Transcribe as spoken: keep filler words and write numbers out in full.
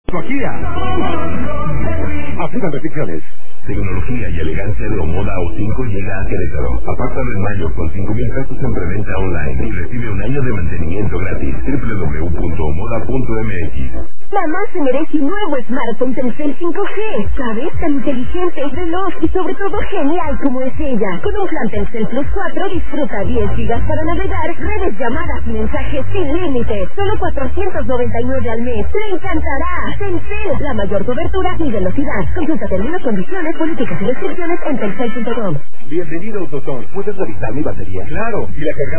Tecnología. Aplican restricciones. Tecnología y elegancia de Omoda O cinco llega a Querétaro. Apártalo en mayo con cinco mil pesos en preventa online y recibe un año de mantenimiento gratis. doble u doble u doble u punto omoda punto m x. Mamá se merece un nuevo smartphone Telcel cinco G. ¿Sabes? Tan inteligente, veloz y sobre todo genial como es ella. Con un plan Telcel Plus cuatro disfruta diez gigas para navegar, redes, llamadas y mensajes sin límite. Solo cuatrocientos noventa y nueve al mes. ¡Te encantará! Telcel, la mayor cobertura y velocidad. Consulta términos, condiciones, políticas y restricciones en telcel punto com. Bienvenido a AutoZone. ¿Puedes revisar mi batería? Claro, y la cargamos.